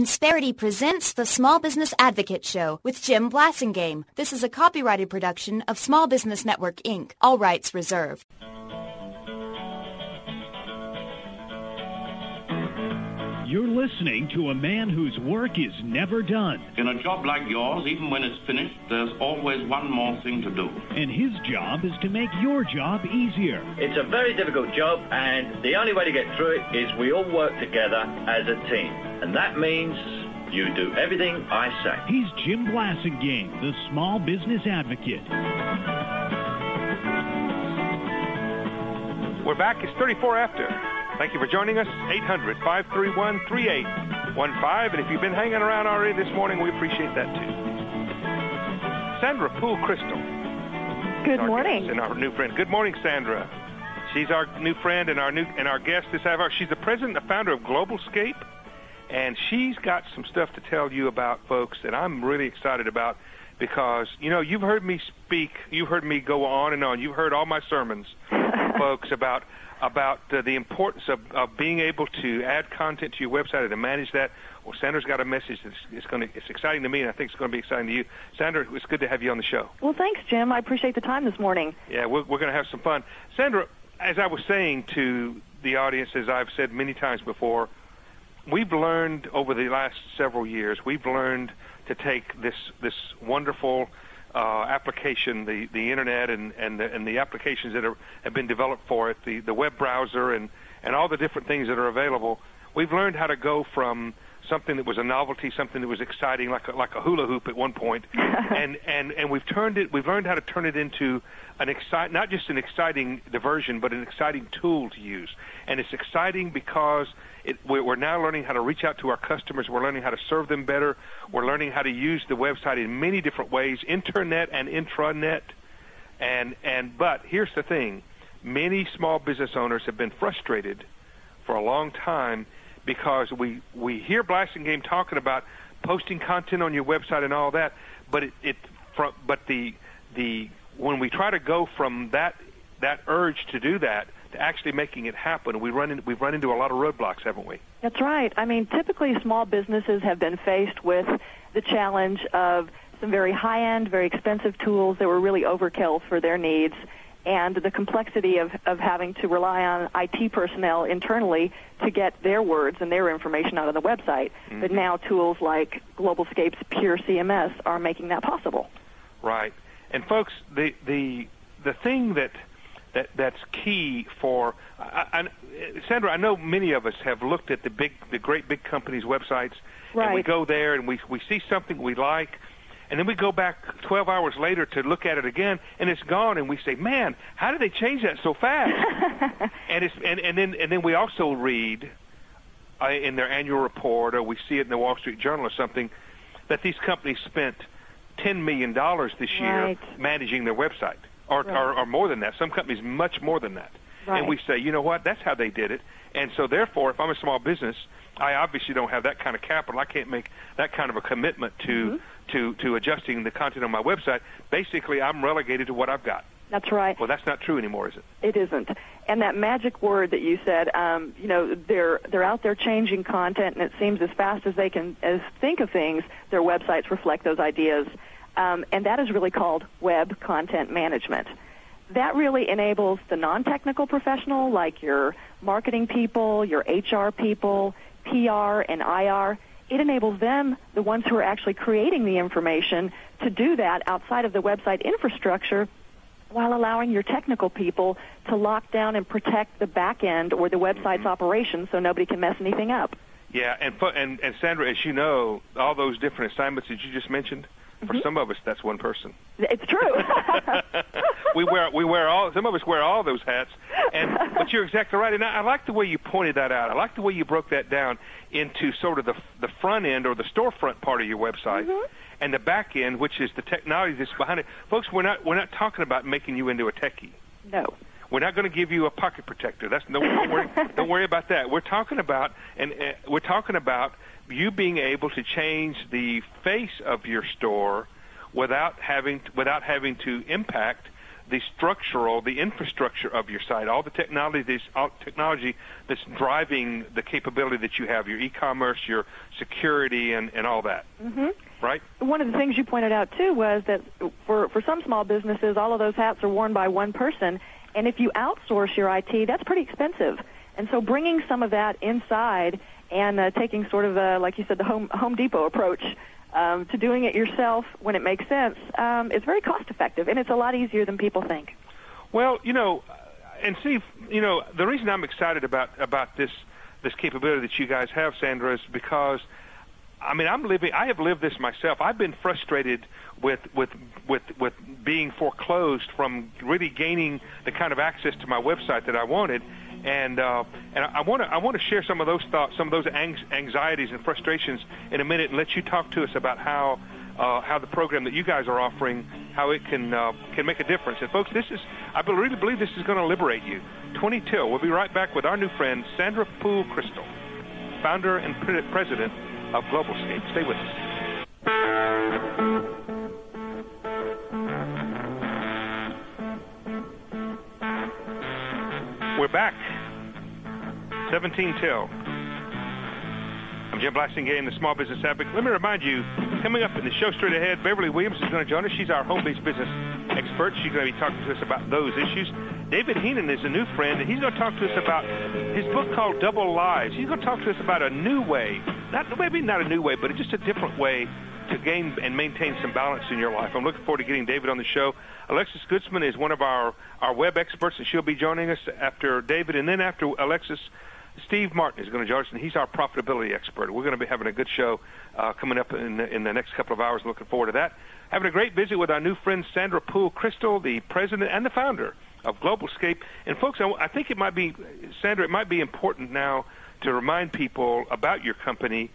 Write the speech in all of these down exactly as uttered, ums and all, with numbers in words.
Insperity presents the Small Business Advocate Show with Jim Blasingame. This is a copyrighted production of Small Business Network, Incorporated. All rights reserved. You're listening to a man whose work is never done. In a job like yours, even when it's finished, there's always one more thing to do. And his job is to make your job easier. It's a very difficult job, and the only way to get through it is we all work together as a team. And that means you do everything I say. He's Jim Blasingame, the Small Business Advocate. We're back. It's thirty-four after. Thank you for joining us. eight hundred, five three one, three eight one five. And if you've been hanging around already this morning, we appreciate that too. Sandra Poole Crystal. Good morning. And our new friend. Good morning, Sandra. She's our new friend and our new and our guest this hour. She's the president and founder of GlobalScape, and she's got some stuff to tell you about, folks, that I'm really excited about because, you know, you've heard me speak. You've heard me go on and on. You've heard all my sermons, folks, about about uh, the importance of, of being able to add content to your website and to manage that. Well, Sandra's got a message that's it's going to it's exciting to me, and I think it's going to be exciting to you. Sandra, it's good to have you on the show. Well, thanks, Jim. I appreciate the time this morning. Yeah, we're, we're going to have some fun. Sandra, as I was saying to the audience, as I've said many times before, we've learned over the last several years, we've learned to take this this wonderful Uh, application, the, the internet and, and, the, and the applications that are, have been developed for it, the, the web browser and, and all the different things that are available. We've learned how to go from something that was a novelty, something that was exciting, like a, like a hula hoop at one point, and, and, and we've turned it. We've learned how to turn it into an excite, not just an exciting diversion, but an exciting tool to use. And it's exciting because it, we're now learning how to reach out to our customers. We're learning how to serve them better. We're learning how to use the website in many different ways, internet and intranet. And and but here's the thing: many small business owners have been frustrated for a long time because we we hear Blasingame talking about posting content on your website and all that, but it, it from but the the when we try to go from that that urge to do that to actually making it happen, we run in, we've run into a lot of roadblocks, haven't we? That's right. I mean, typically small businesses have been faced with the challenge of some very high-end, very expensive tools that were really overkill for their needs, and the complexity of, of having to rely on I T personnel internally to get their words and their information out of the website. Mm-hmm. But now tools like GlobalScape's Pure C M S are making that possible. Right. And folks, the the the thing that that that's key for I, I, Sandra, I know many of us have looked at the big the great big companies' websites, right. And we go there and we we see something we like. And then we go back twelve hours later to look at it again, and it's gone. And we say, "Man, how did they change that so fast?" and it's and, and then and then we also read uh, in their annual report, or we see it in the Wall Street Journal or something, that these companies spent ten million dollars this year right. managing their website, or, right. or or more than that. Some companies much more than that. Right. And we say, you know what? That's how they did it. And so, therefore, if I'm a small business, I obviously don't have that kind of capital. I can't make that kind of a commitment to mm-hmm. to, to adjusting the content on my website. Basically, I'm relegated to what I've got. That's right. Well, that's not true anymore, is it? It isn't. And that magic word that you said, um, you know, they're they're out there changing content, and it seems as fast as they can as think of things, their websites reflect those ideas. Um, and that is really called web content management. That really enables the non-technical professional, like your marketing people, your H R people, P R and I R. It enables them, the ones who are actually creating the information, to do that outside of the website infrastructure while allowing your technical people to lock down and protect the back end or the website's mm-hmm. operation so nobody can mess anything up. Yeah, and, and, and Sandra, as you know, all those different assignments that you just mentioned, for mm-hmm. some of us, that's one person. It's true. we wear we wear all. Some of us wear all those hats, and but you're exactly right. And I, I like the way you pointed that out. I like the way you broke that down into sort of the the front end or the storefront part of your website, mm-hmm. and the back end, which is the technology that's behind it. Folks, we're not we're not talking about making you into a techie. No. We're not going to give you a pocket protector. That's no. Don't worry, don't worry about that. We're talking about and uh, we're talking about you being able to change the face of your store without having to, without having to impact the structural, the infrastructure of your site, all the technology, this, all technology that's driving the capability that you have, your e-commerce, your security, and, and all that. Mm-hmm. Right? One of the things you pointed out, too, was that for, for some small businesses, all of those hats are worn by one person. And if you outsource your I T, that's pretty expensive. And so bringing some of that inside and uh, taking sort of, a, like you said, the Home, Home Depot approach um, to doing it yourself when it makes sense um, is very cost-effective, and it's a lot easier than people think. Well, you know, and see, you know, the reason I'm excited about, about this this capability that you guys have, Sandra, is because I mean, I'm living. I have lived this myself. I've been frustrated with with with with being foreclosed from really gaining the kind of access to my website that I wanted, and uh, and I want to I want to share some of those thoughts, some of those anxieties and frustrations in a minute, and let you talk to us about how uh, how the program that you guys are offering, how it can uh, can make a difference. And folks, this is I really believe this is going to liberate you. twenty till. We'll be right back with our new friend Sandra Poole Crystal, founder and pre- president of GlobalScape. Stay with us. We're back. seventeen till. I'm Jim Blasingame, the Small Business Advocate. Let me remind you, coming up in the show straight ahead, Beverly Williams is going to join us. She's our home-based business expert. She's going to be talking to us about those issues. David Heenan is a new friend, and he's going to talk to us about his book called Double Lives. He's going to talk to us about a new way, not maybe not a new way, but just a different way to gain and maintain some balance in your life. I'm looking forward to getting David on the show. Alexis Goodsman is one of our, our web experts, and she'll be joining us after David. And then after Alexis, Steve Martin is going to join us, and he's our profitability expert. We're going to be having a good show uh, coming up in the, in the next couple of hours. Looking forward to that. Having a great visit with our new friend Sandra Poole Crystal, the president and the founder of GlobalScape. And folks, I, I think it might be, Sandra, it might be important now to remind people about your company.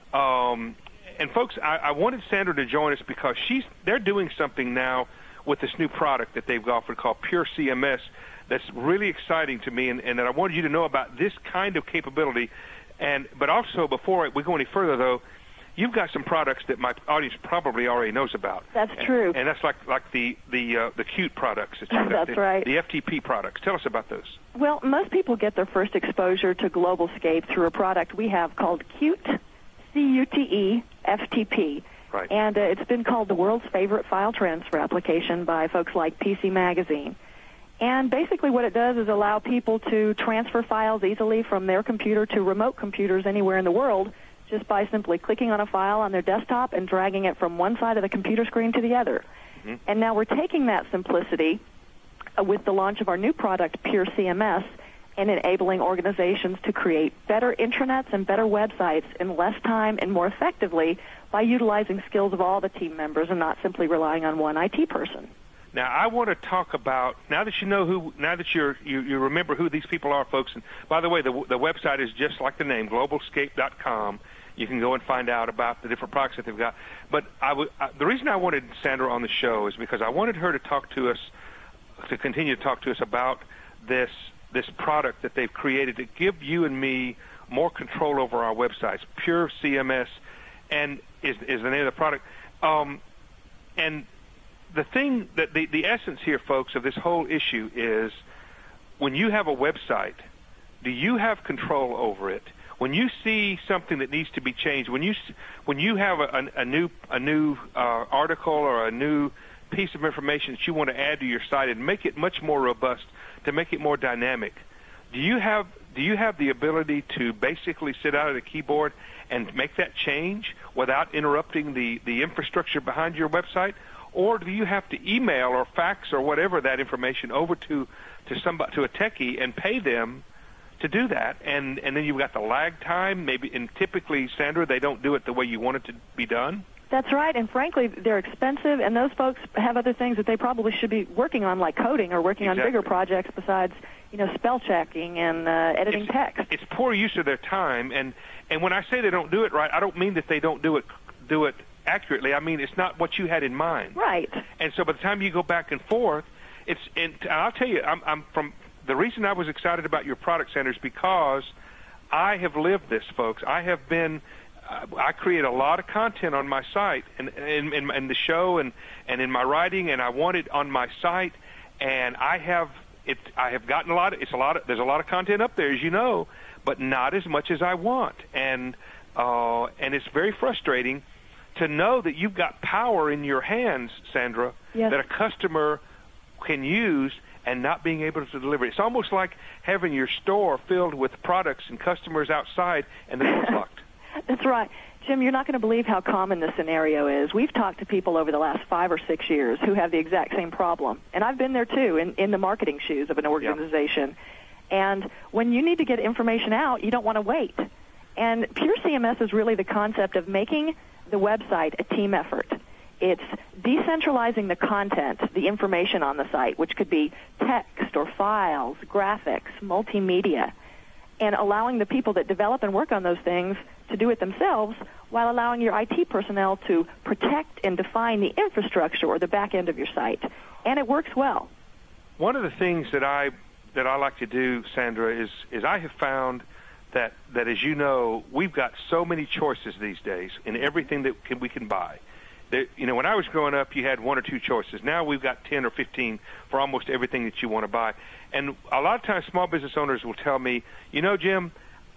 Um, and folks, I, I wanted Sandra to join us because she's they're doing something now with this new product that they've offered called Pure C M S that's really exciting to me, and, and that I wanted you to know about this kind of capability. And but also, before we go any further, though, you've got some products that my audience probably already knows about. That's and, true. And that's like like the the uh, the Qt products. That That's got, the, right. The F T P products. Tell us about those. Well, most people get their first exposure to GlobalScape through a product we have called Qt, C U T E, F T P. Right. And uh, it's been called the world's favorite file transfer application by folks like P C Magazine. And basically what it does is allow people to transfer files easily from their computer to remote computers anywhere in the world just by simply clicking on a file on their desktop and dragging it from one side of the computer screen to the other. Mm-hmm. And now we're taking that simplicity uh, with the launch of our new product, Pure C M S, and enabling organizations to create better intranets and better websites in less time and more effectively by utilizing skills of all the team members and not simply relying on one I T person. Now, I want to talk about, now that you know who, now that you're, you, you remember who these people are, folks, and by the way, the, the website is just like the name, globalscape dot com. You can go and find out about the different products that they've got. But I w- I, the reason I wanted Sandra on the show is because I wanted her to talk to us, to continue to talk to us about this this product that they've created to give you and me more control over our websites. Pure C M S and is, is the name of the product. Um, and the thing, that the, the essence here, folks, of this whole issue is when you have a website, do you have control over it? When you see something that needs to be changed, when you when you have a, a new a new uh, article or a new piece of information that you want to add to your site and make it much more robust, to make it more dynamic, do you have do you have the ability to basically sit out at a keyboard and make that change without interrupting the, the infrastructure behind your website? Or do you have to email or fax or whatever that information over to to somebody, to a techie, and pay them to do that? And and then you've got the lag time. Maybe, and typically, Sandra, they don't do it the way you want it to be done. That's right, and frankly, they're expensive, and those folks have other things that they probably should be working on, like coding or working exactly. on bigger projects besides, you know, spell checking and uh, editing it's, text. It's poor use of their time, and and when I say they don't do it right, I don't mean that they don't do it do it accurately. I mean it's not what you had in mind. Right. And so by the time you go back and forth, it's and I'll tell you, I'm, I'm from the reason I was excited about your product, Sandra, is because I have lived this, folks. I have been. I create a lot of content on my site and in, in, in the show and, and in my writing, and I want it on my site. and I have it. I have gotten a lot. Of, it's a lot. Of, there's a lot of content up there, as you know, but not as much as I want, and uh, and it's very frustrating to know that you've got power in your hands, Sandra, yes. that a customer can use and not being able to deliver. It's almost like having your store filled with products and customers outside and the door's locked. That's right. Jim, you're not going to believe how common this scenario is. We've talked to people over the last five or six years who have the exact same problem. And I've been there, too, in, in the marketing shoes of an organization. Yep. And when you need to get information out, you don't want to wait. And Pure C M S is really the concept of making the website a team effort. It's decentralizing the content, the information on the site, which could be text or files, graphics, multimedia, and allowing the people that develop and work on those things to do it themselves while allowing your I T personnel to protect and define the infrastructure or the back end of your site. And it works well. One of the things that I that I like to do, Sandra, is is I have found that, that as you know, we've got so many choices these days in everything that can, we can buy. That, you know, when I was growing up, you had one or two choices. Now we've got ten or fifteen for almost everything that you want to buy. And a lot of times small business owners will tell me, you know, Jim,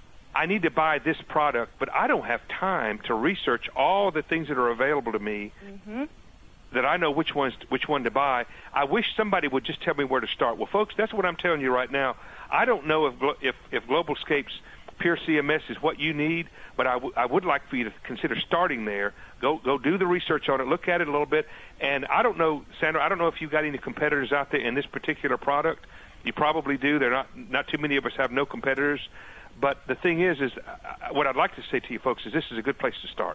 I need to buy this product, but I don't have time to research all the things that are available to me mm-hmm. that I know which ones, which one to buy. I wish somebody would just tell me where to start. Well, folks, that's what I'm telling you right now. I don't know if if, if GlobalScape's Pure C M S is what you need, but I, w- I would like for you to consider starting there. Go go do the research on it, look at it a little bit. And I don't know, Sandra, I don't know if you've got any competitors out there in this particular product. You probably do. They're not not too many of us have no competitors. But the thing is, is uh, what I'd like to say to you folks is this is a good place to start.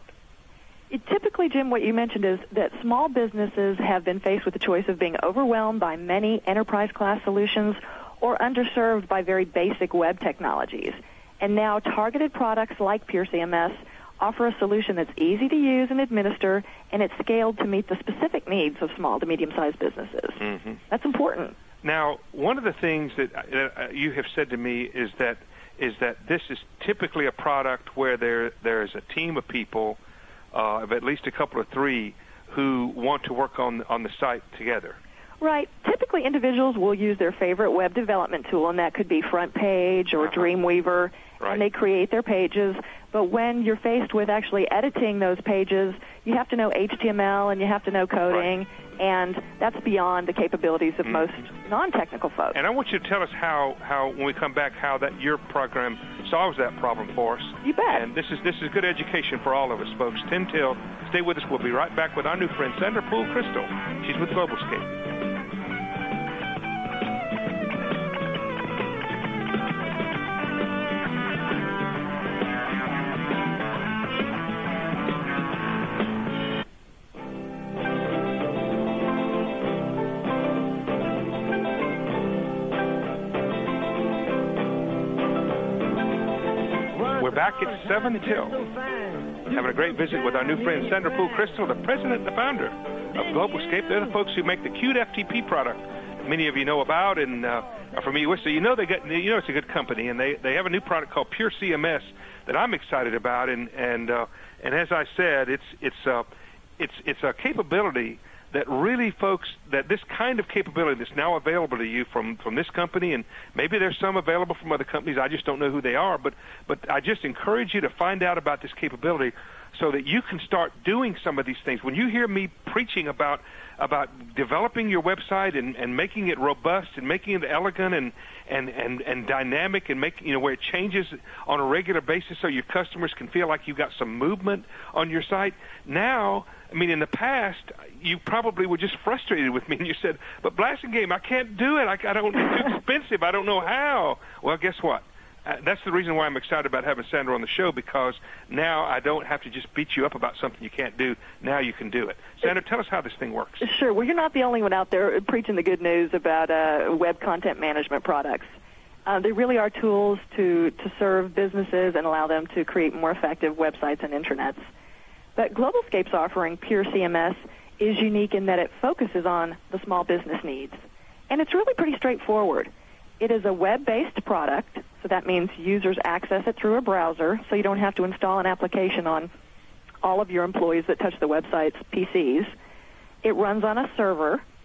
It, typically, Jim, what you mentioned is that small businesses have been faced with the choice of being overwhelmed by many enterprise-class solutions or underserved by very basic web technologies. And now targeted products like Pure C M S offer a solution that's easy to use and administer, and it's scaled to meet the specific needs of small to medium-sized businesses. Mm-hmm. That's important. Now, one of the things that uh, you have said to me is that is that this is typically a product where there there is a team of people, uh, of at least a couple of three, who want to work on on the site together. Right. Typically, individuals will use their favorite web development tool, and that could be FrontPage or uh-huh. Dreamweaver, right. and they create their pages. But when you're faced with actually editing those pages, you have to know H T M L and you have to know coding, right. and that's beyond the capabilities of mm-hmm. most non-technical folks. And I want you to tell us how, how, when we come back, how that your program solves that problem for us. You bet. And this is this is good education for all of us, folks. ten till. Stay with us. We'll be right back with our new friend, Sandra Poole Crystal. She's with GlobalScape. Back at seven till, having a great visit with our new friend Sandra Poole Crystal, the president and the founder of GlobalScape. They're the folks who make the cute F T P product many of you know about and uh, are familiar with. So you know they get, you know it's a good company, and they, they have a new product called Pure C M S that I'm excited about. And and uh, and as I said, it's it's uh, it's it's a capability that really, folks, that this kind of capability that's now available to you from, from this company, and maybe there's some available from other companies, I just don't know who they are, but, but I just encourage you to find out about this capability so that you can start doing some of these things. When you hear me preaching about about developing your website and, and making it robust and making it elegant and, and, and, and dynamic and making, you know, where it changes on a regular basis so your customers can feel like you've got some movement on your site, now, I mean, in the past, you probably were just frustrated with me, and you said, but Blasingame, I can't do it. I, I don't, it's too expensive. I don't know how. Well, guess what? Uh, that's the reason why I'm excited about having Sandra on the show, because now I don't have to just beat you up about something you can't do. Now you can do it. Sandra, tell us how this thing works. Sure. Well, you're not the only one out there preaching the good news about uh, web content management products. Uh, they really are tools to, to serve businesses and allow them to create more effective websites and intranets. But GlobalScape's offering, Pure C M S, is unique in that it focuses on the small business needs. And it's really pretty straightforward. It is a web-based product, so that means users access it through a browser, so you don't have to install an application on all of your employees that touch the website's P Cs. It runs on a server,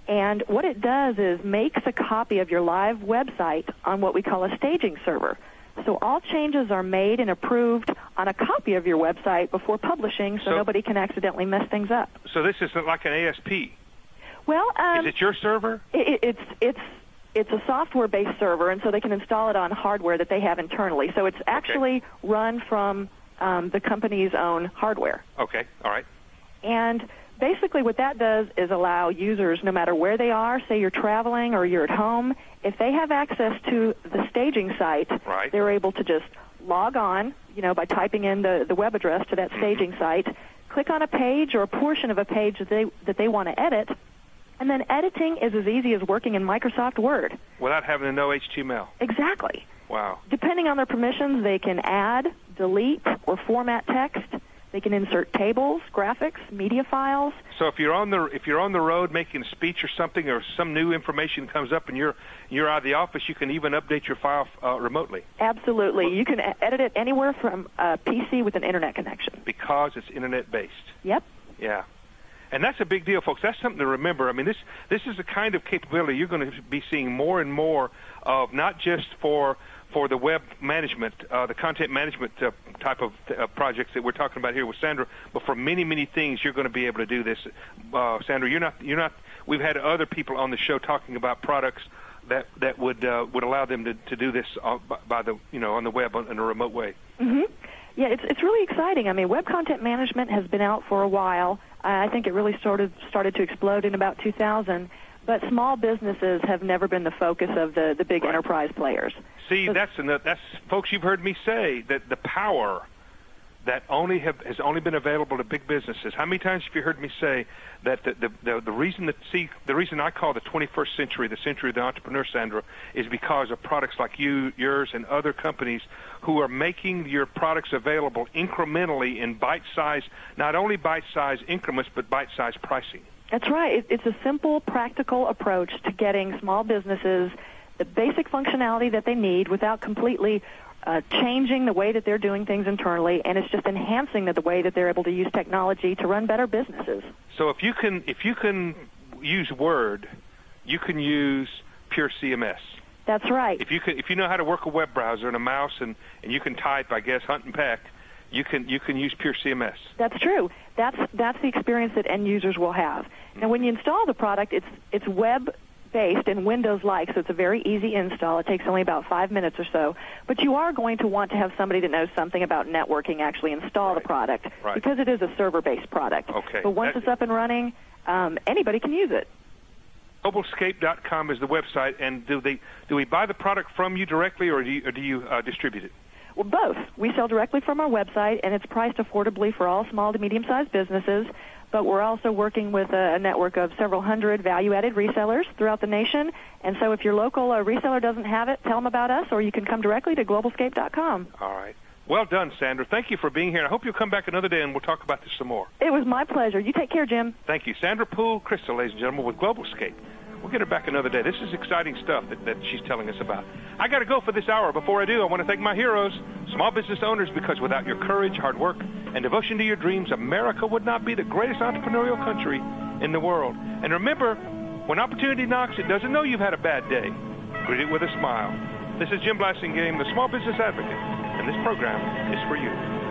And what it does is makes a copy of your live website on what we call a staging server. So all changes are made and approved on a copy of your website before publishing, so, so nobody can accidentally mess things up. So this is like an A S P? Well, um, is it your server? It, it's it's it's a software-based server, and so they can install it on hardware that they have internally. So it's actually okay. run from um, the company's own hardware. Okay, all right. And basically what that does is allow users, no matter where they are, say you're traveling or you're at home, if they have access to the staging site, right. they're able to just log on, you know, by typing in the, the web address to that staging mm-hmm. site, click on a page or a portion of a page that they that they want to edit, and then editing is as easy as working in Microsoft Word. Without having to know H T M L. Exactly. Wow. Depending on their permissions, they can add, delete, or format text. They can insert tables, graphics, media files. So if you're on the if you're on the road making a speech or something, or some new information comes up and you're you're out of the office, you can even update your file uh, remotely. Absolutely, you can edit it anywhere from a P C with an internet connection. Because it's internet based. Yep. Yeah. And that's a big deal, folks. That's something to remember. I mean, this this is the kind of capability you're going to be seeing more and more of, not just for for the web management, uh, the content management uh, type of uh, projects that we're talking about here with Sandra, but for many, many things, you're going to be able to do this. Uh, Sandra, you're not, you're not. We've had other people on the show talking about products that that would uh, would allow them to, to do this uh, by, by the you know on the web in a remote way. Mm-hmm. Yeah, it's it's really exciting. I mean, web content management has been out for a while. Uh, I think it really started started to explode in about two thousand. But small businesses have never been the focus of the, the big right. enterprise players. See, so, that's that's folks. You've heard me say that the power that only have has only been available to big businesses. How many times have you heard me say that the the, the, the reason that see the reason I call the twenty-first century the century of the entrepreneur, Sandra, is because of products like you, yours, and other companies who are making your products available incrementally in bite-sized, not only bite-sized increments, but bite-sized pricing. That's right. It's a simple, practical approach to getting small businesses the basic functionality that they need without completely uh, changing the way that they're doing things internally, and it's just enhancing the, the way that they're able to use technology to run better businesses. So if you can, if you can use Word, you can use Pure C M S. That's right. If you can, if you know how to work a web browser and a mouse, and, and you can type, I guess, hunt and peck, you can you can use Pure C M S. That's true. That's that's the experience that end users will have. Now, when you install the product, it's it's web-based and Windows-like, so it's a very easy install. It takes only about five minutes or so. But you are going to want to have somebody that knows something about networking actually install right. the product right. because it is a server-based product. Okay. But once that, it's up and running, um, anybody can use it. Globalscape dot com is the website, and do they do we buy the product from you directly, or do you, or do you uh, distribute it? Well, both. We sell directly from our website, and it's priced affordably for all small to medium-sized businesses, but we're also working with a, a network of several hundred value-added resellers throughout the nation, and so if your local uh, reseller doesn't have it, tell them about us, or you can come directly to Globalscape dot com. All right. Well done, Sandra. Thank you for being here. I hope you'll come back another day, and we'll talk about this some more. It was my pleasure. You take care, Jim. Thank you. Sandra Poole Crystal, ladies and gentlemen, with Globalscape. We'll get her back another day. This is exciting stuff that, that she's telling us about. I got to go for this hour. Before I do, I want to thank my heroes, small business owners, because without your courage, hard work, and devotion to your dreams, America would not be the greatest entrepreneurial country in the world. And remember, when opportunity knocks, it doesn't know you've had a bad day. Greet it with a smile. This is Jim Blasingame, the Small Business Advocate, and this program is for you.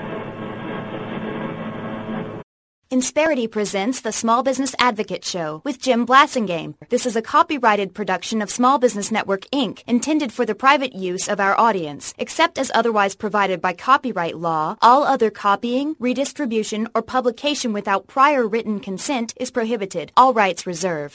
Insperity presents the Small Business Advocate Show with Jim Blasingame. This is a copyrighted production of Small Business Network, Incorporated, intended for the private use of our audience. Except as otherwise provided by copyright law, all other copying, redistribution, or publication without prior written consent is prohibited. All rights reserved.